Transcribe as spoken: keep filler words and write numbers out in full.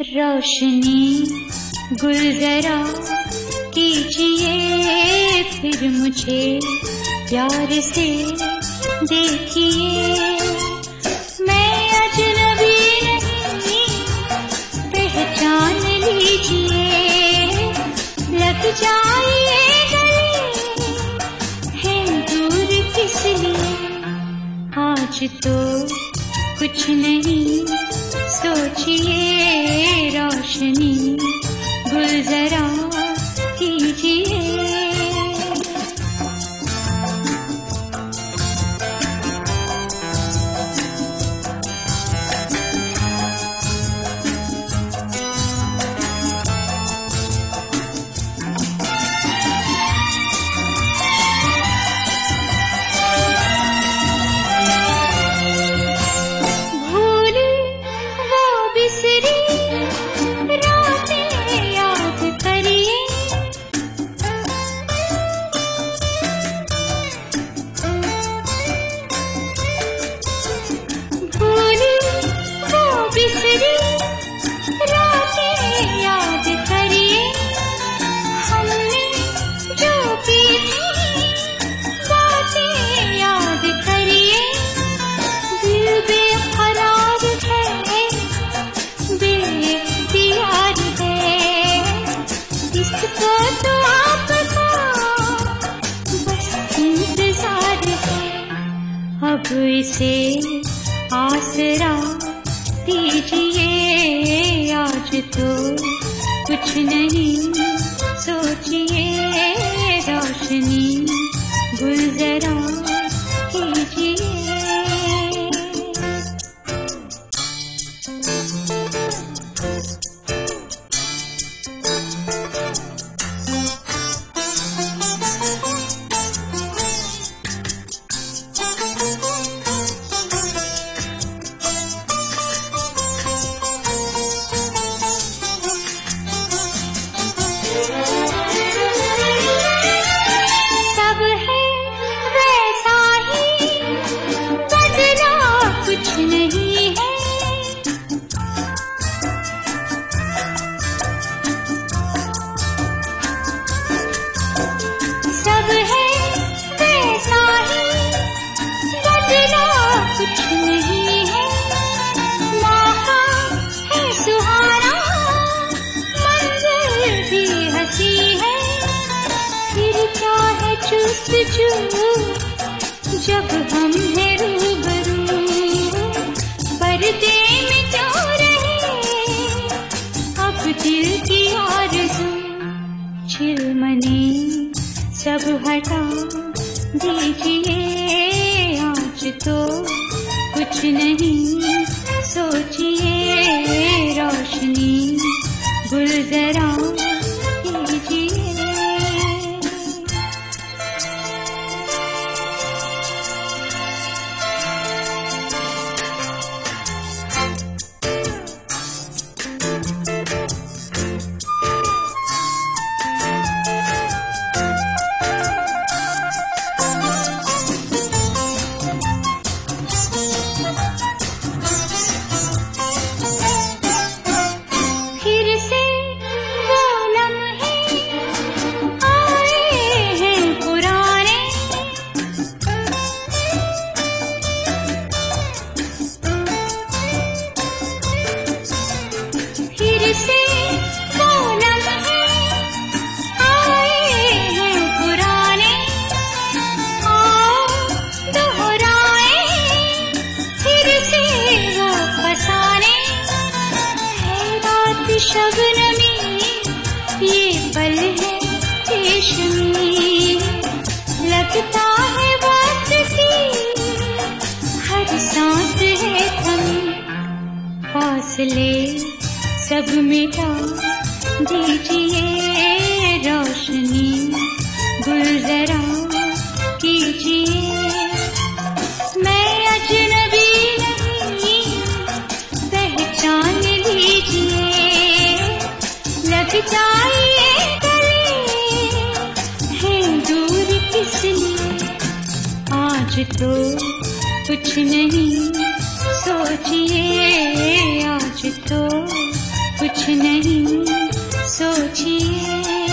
रोशनी गुल जरा कीजिए, फिर मुझे प्यार से देखिए। मैं अजनबी नहीं, पहचान लीजिए। लग जाइए गले, है दूर किस लिए। आज तो कुछ नहीं सोचिए, रोशनी गुल जरा कीजिए। अब इसे आसरा दीजिए, आज तो कुछ नहीं सोचिए, रोशनी गुल जरा कीजिए। जब हम हैं रूबरू, पर्दे में जो रहे अब दिल की आरज़ू। चिलमने सब हटा दीजिए, आज तो कुछ नहीं सोचिए, रोशनी गुल जरा कीजिए। शबनमी ये पल है रेशमी, लगता है वक्त की हर सांस है थमी। फासले सब मिटा दीजिए, रोशनी गुल जरा कीजिए। मैं अजनबी नहीं, पहचान लीजिए। लग जाइए गले, है दूर किस लिए। आज तो कुछ नहीं सोचिए, आज तो कुछ नहीं सोचिए।